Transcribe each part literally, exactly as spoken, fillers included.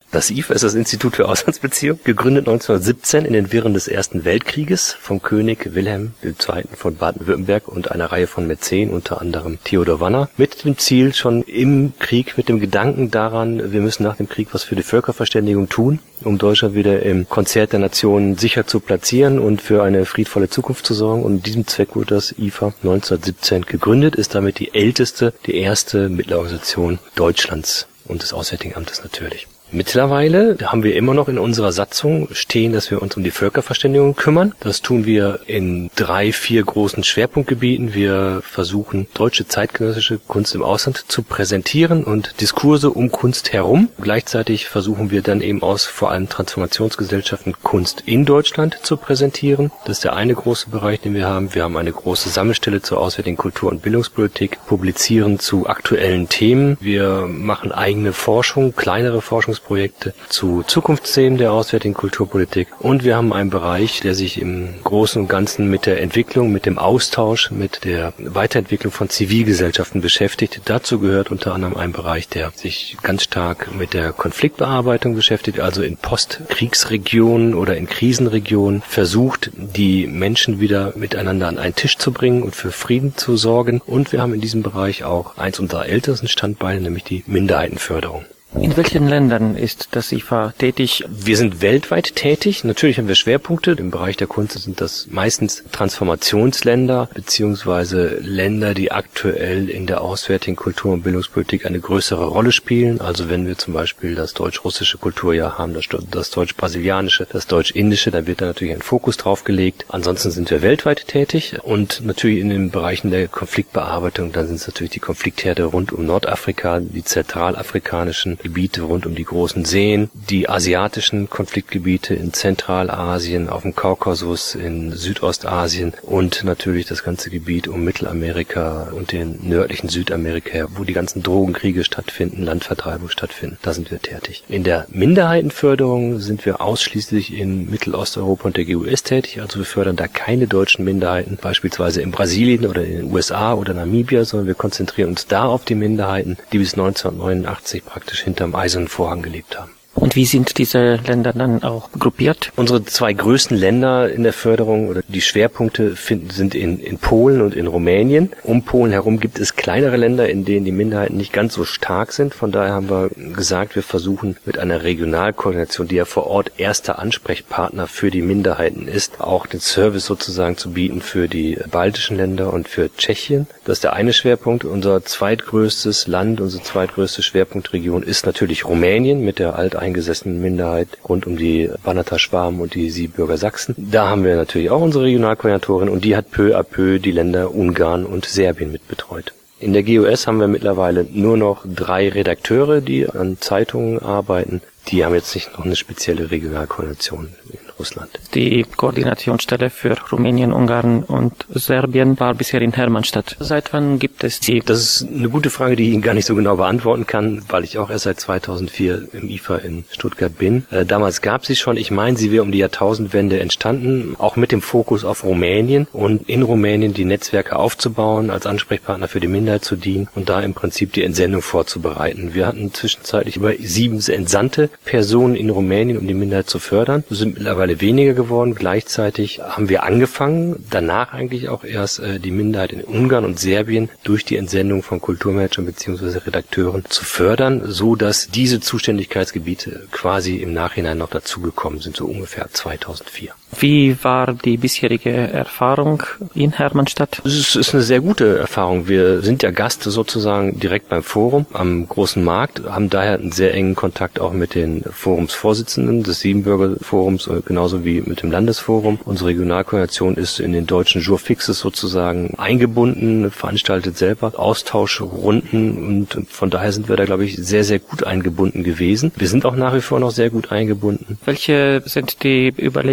Das I F A ist das Institut für Auslandsbeziehungen, gegründet neunzehnhundertsiebzehn in den Wirren des Ersten Weltkrieges vom König Wilhelm der Zweite. von Baden-Württemberg und einer Reihe von Mäzen, unter anderem Theodor Wanner, mit dem Ziel, schon im Krieg, mit dem Gedanken daran, wir müssen nach dem Krieg was für die Völkerverständigung tun, um Deutschland wieder im Konzert der Nationen sicher zu platzieren und für eine friedvolle Zukunft zu sorgen. Und in diesem Zweck wurde das I F A neunzehnhundertsiebzehn gegründet, ist damit die älteste, die erste Mittelorganisation Deutschlands und des Auswärtigen Amtes natürlich. Mittlerweile haben wir immer noch in unserer Satzung stehen, dass wir uns um die Völkerverständigung kümmern. Das tun wir in drei, vier großen Schwerpunktgebieten. Wir versuchen, deutsche zeitgenössische Kunst im Ausland zu präsentieren und Diskurse um Kunst herum. Gleichzeitig versuchen wir dann eben aus vor allem Transformationsgesellschaften Kunst in Deutschland zu präsentieren. Das ist der eine große Bereich, den wir haben. Wir haben eine große Sammelstelle zur auswärtigen Kultur- und Bildungspolitik, publizieren zu aktuellen Themen. Wir machen eigene Forschung, kleinere Forschungs Projekte zu Zukunftsthemen der auswärtigen Kulturpolitik. Und wir haben einen Bereich, der sich im Großen und Ganzen mit der Entwicklung, mit dem Austausch, mit der Weiterentwicklung von Zivilgesellschaften beschäftigt. Dazu gehört unter anderem ein Bereich, der sich ganz stark mit der Konfliktbearbeitung beschäftigt, also in Postkriegsregionen oder in Krisenregionen versucht, die Menschen wieder miteinander an einen Tisch zu bringen und für Frieden zu sorgen. Und wir haben in diesem Bereich auch eins unserer ältesten Standbeine, nämlich die Minderheitenförderung. In welchen Ländern ist das I F A tätig? Wir sind weltweit tätig. Natürlich haben wir Schwerpunkte. Im Bereich der Kunst sind das meistens Transformationsländer beziehungsweise Länder, die aktuell in der auswärtigen Kultur- und Bildungspolitik eine größere Rolle spielen. Also wenn wir zum Beispiel das deutsch-russische Kulturjahr haben, das, das deutsch-brasilianische, das deutsch-indische, dann wird da natürlich ein Fokus drauf gelegt. Ansonsten sind wir weltweit tätig und natürlich in den Bereichen der Konfliktbearbeitung, dann sind es natürlich die Konfliktherde rund um Nordafrika, die zentralafrikanischen Gebiete rund um die großen Seen, die asiatischen Konfliktgebiete in Zentralasien, auf dem Kaukasus, in Südostasien und natürlich das ganze Gebiet um Mittelamerika und den nördlichen Südamerika, wo die ganzen Drogenkriege stattfinden, Landvertreibung stattfinden. Da sind wir tätig. In der Minderheitenförderung sind wir ausschließlich in Mittelosteuropa und der G U S tätig, also wir fördern da keine deutschen Minderheiten, beispielsweise in Brasilien oder in den U S A oder Namibia, sondern wir konzentrieren uns da auf die Minderheiten, die bis neunzehnhundertneunundachtzig praktisch hinterm Eisernen Vorhang gelebt haben. Und wie sind diese Länder dann auch gruppiert? Unsere zwei größten Länder in der Förderung oder die Schwerpunkte finden, sind in, in Polen und in Rumänien. Um Polen herum gibt es kleinere Länder, in denen die Minderheiten nicht ganz so stark sind. Von daher haben wir gesagt, wir versuchen mit einer Regionalkoordination, die ja vor Ort erster Ansprechpartner für die Minderheiten ist, auch den Service sozusagen zu bieten für die baltischen Länder und für Tschechien. Das ist der eine Schwerpunkt. Unser zweitgrößtes Land, unsere zweitgrößte Schwerpunktregion ist natürlich Rumänien mit der alteingesessenen Minderheit rund um die Banata-Schwaben und die Siebenbürger Sachsen. Da haben wir natürlich auch unsere Regionalkoordinatorin und die hat peu à peu die Länder Ungarn und Serbien mitbetreut. In der G U S haben wir mittlerweile nur noch drei Redakteure, die an Zeitungen arbeiten. Die haben jetzt nicht noch eine spezielle Regionalkoordination in Russland. Die Koordinationsstelle für Rumänien, Ungarn und Serbien war bisher in Hermannstadt. Seit wann gibt es die? Das ist eine gute Frage, die ich Ihnen gar nicht so genau beantworten kann, weil ich auch erst seit zweitausendvier im I F A in Stuttgart bin. Äh, damals gab sie schon, ich meine, sie wäre um die Jahrtausendwende entstanden, auch mit dem Fokus auf Rumänien und in Rumänien die Netzwerke aufzubauen, als Ansprechpartner für die Minderheit zu dienen und da im Prinzip die Entsendung vorzubereiten. Wir hatten zwischenzeitlich über sieben entsandte Personen in Rumänien, um die Minderheit zu fördern. Wir sind mittlerweile weniger geworden. Gleichzeitig haben wir angefangen, danach eigentlich auch erst äh, die Minderheit in Ungarn und Serbien durch die Entsendung von Kulturmanagern bzw. Redakteuren zu fördern, so dass diese Zuständigkeitsgebiete quasi im Nachhinein noch dazugekommen sind, so ungefähr zweitausendvier. Wie war die bisherige Erfahrung in Hermannstadt? Es ist eine sehr gute Erfahrung. Wir sind ja Gast sozusagen direkt beim Forum am Großen Markt, haben daher einen sehr engen Kontakt auch mit den Forumsvorsitzenden des Siebenbürger Forums, genauso wie mit dem Landesforum. Unsere Regionalkoordination ist in den deutschen Jour Fixes sozusagen eingebunden, veranstaltet selber Austauschrunden und von daher sind wir da, glaube ich, sehr, sehr gut eingebunden gewesen. Wir sind auch nach wie vor noch sehr gut eingebunden. Welche sind die Überlegungen, die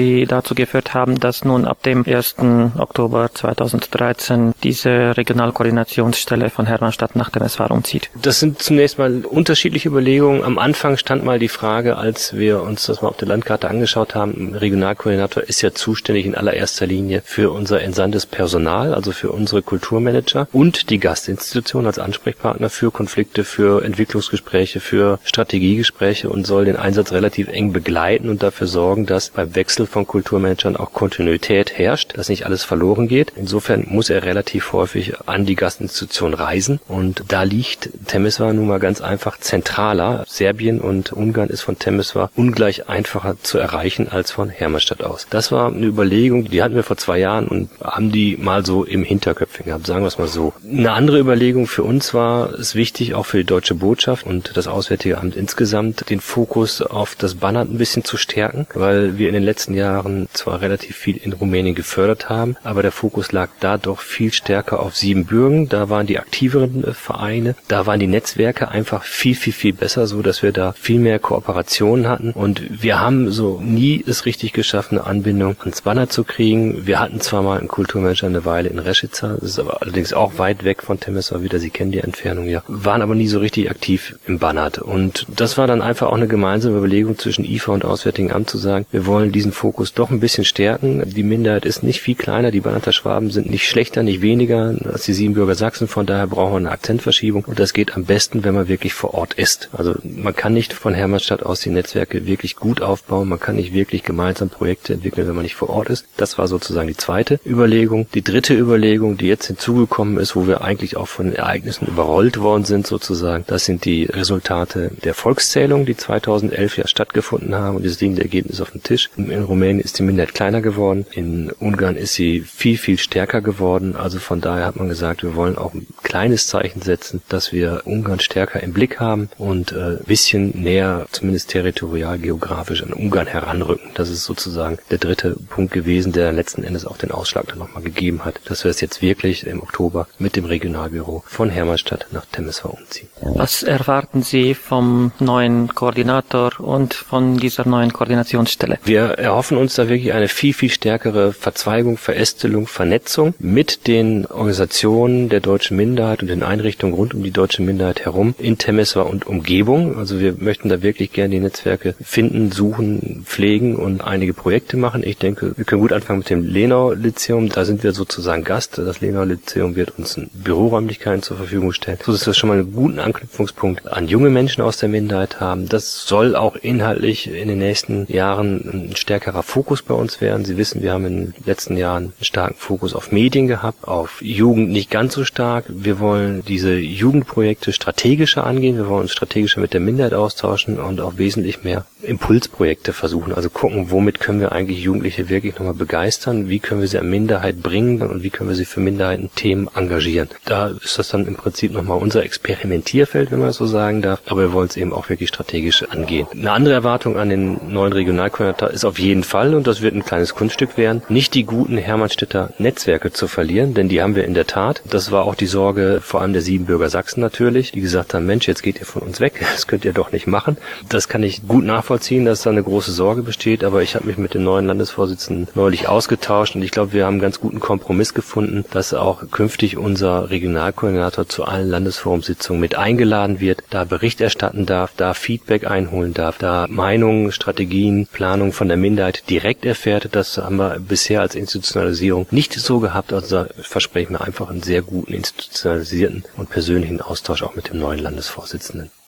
die dazu geführt haben, dass nun ab dem ersten Oktober zweitausenddreizehn diese Regionalkoordinationsstelle von Hermannstadt nach Temeswar umzieht? Das sind zunächst mal unterschiedliche Überlegungen. Am Anfang stand mal die Frage, als wir uns das mal auf der Landkarte angeschaut haben, ein Regionalkoordinator ist ja zuständig in allererster Linie für unser entsandtes Personal, also für unsere Kulturmanager und die Gastinstitution als Ansprechpartner für Konflikte, für Entwicklungsgespräche, für Strategiegespräche und soll den Einsatz relativ eng begleiten und dafür sorgen, dass beim Wechsel von Kulturmanagern auch Kontinuität herrscht, dass nicht alles verloren geht. Insofern muss er relativ häufig an die Gastinstitution reisen und da liegt Temeswar nun mal ganz einfach zentraler. Serbien und Ungarn ist von Temeswar ungleich einfacher zu erreichen als von Hermannstadt aus. Das war eine Überlegung, die hatten wir vor zwei Jahren und haben die mal so im Hinterköpfchen gehabt, sagen wir es mal so. Eine andere Überlegung für uns war es wichtig, auch für die Deutsche Botschaft und das Auswärtige Amt insgesamt, den Fokus auf das Banat ein bisschen zu stärken, weil wir in den letzten Jahren zwar relativ viel in Rumänien gefördert haben, aber der Fokus lag da doch viel stärker auf Siebenbürgen. Da waren die aktiveren Vereine, da waren die Netzwerke einfach viel, viel, viel besser, so dass wir da viel mehr Kooperationen hatten und wir haben so nie es richtig geschafft, eine Anbindung ans Banat zu kriegen. Wir hatten zwar mal einen Kulturmanager eine Weile in Rešica, das ist aber allerdings auch weit weg von Temeswar wieder, Sie kennen die Entfernung ja, waren aber nie so richtig aktiv im Banat und das war dann einfach auch eine gemeinsame Überlegung zwischen I F A und Auswärtigen Amt zu sagen, wir wollen diesen Fokus doch ein bisschen stärken. Die Minderheit ist nicht viel kleiner, die Banater Schwaben sind nicht schlechter, nicht weniger als die Siebenbürger Sachsen, von daher brauchen wir eine Akzentverschiebung und das geht am besten, wenn man wirklich vor Ort ist. Also man kann nicht von Hermannstadt aus die Netzwerke wirklich gut aufbauen, man kann nicht wirklich gemeinsam Projekte entwickeln, wenn man nicht vor Ort ist. Das war sozusagen die zweite Überlegung. Die dritte Überlegung, die jetzt hinzugekommen ist, wo wir eigentlich auch von den Ereignissen überrollt worden sind sozusagen, das sind die Resultate der Volkszählung, die zweitausendelf ja stattgefunden haben und es liegen die Ergebnisse auf dem Tisch. In Rumänien ist die Minderheit kleiner geworden, in Ungarn ist sie viel, viel stärker geworden, also von daher hat man gesagt, wir wollen auch ein kleines Zeichen setzen, dass wir Ungarn stärker im Blick haben und ein äh, bisschen näher, zumindest territorial, geografisch an Ungarn heranrücken. Das ist sozusagen der dritte Punkt gewesen, der letzten Endes auch den Ausschlag dann nochmal gegeben hat, dass wir es jetzt wirklich im Oktober mit dem Regionalbüro von Hermannstadt nach Temeswar umziehen. Was erwarten Sie vom neuen Koordinator und von dieser neuen Koordinationsstelle? Wir erhoffen uns da wirklich eine viel, viel stärkere Verzweigung, Verästelung, Vernetzung mit den Organisationen der deutschen Minderheit und den Einrichtungen rund um die deutsche Minderheit herum in Temeswar und Umgebung. Also wir möchten da wirklich gerne die Netzwerke finden, suchen, pflegen und einige Projekte machen. Ich denke, wir können gut anfangen mit dem Lenau-Lyzeum. Da sind wir sozusagen Gast. Das Lenau-Lyzeum wird uns Büroräumlichkeiten zur Verfügung stellen, so dass wir schon mal einen guten Anknüpfungspunkt an junge Menschen aus der Minderheit haben. Das soll auch inhaltlich in den nächsten Jahren ein stärkerer Fokus bei uns werden. Sie wissen, wir haben in den letzten Jahren einen starken Fokus auf Medien gehabt, auf Jugend nicht ganz so stark. Wir wollen diese Jugendprojekte strategischer angehen. Wir wollen uns strategischer mit der Minderheit austauschen und auch wesentlich mehr Impulsprojekte versuchen. Also gucken, womit können wir eigentlich Jugendliche wirklich nochmal begeistern, wie können wir sie an Minderheit bringen und wie können wir sie für Minderheitenthemen engagieren. Da ist das dann im Prinzip nochmal unser Experimentierfeld, wenn man das so sagen darf, aber wir wollen es eben auch wirklich strategisch angehen. Eine andere Erwartung an den neuen Regionalkoordinator ist auf jeden Fall, und das wird ein kleines Kunststück werden, nicht die guten Hermannstädter Netzwerke zu verlieren, denn die haben wir in der Tat. Das war auch die Sorge vor allem der Siebenbürger Sachsen natürlich, die gesagt haben, Mensch, jetzt geht ihr von uns weg, das könnt ihr doch nicht machen. Das kann ich gut nachvollziehen, dass da eine große Sorge besteht, aber ich habe mich mit dem neuen Landesvorsitzenden neulich ausgetauscht und ich glaube, wir haben einen ganz guten Kompromiss gefunden, dass auch künftig unser Regionalkoordinator zu allen Landesforumsitzungen mit eingeladen wird, da Bericht erstatten darf, da Feedback einholen darf, da Meinungen, Strategien, Planung von der Minderheit direkt erfährt. Das haben wir bisher als Institutionalisierung nicht so gehabt, also da versprechen wir einfach einen sehr guten institutionalisierten und persönlichen Austausch auch mit dem neuen Landesvorsitzenden.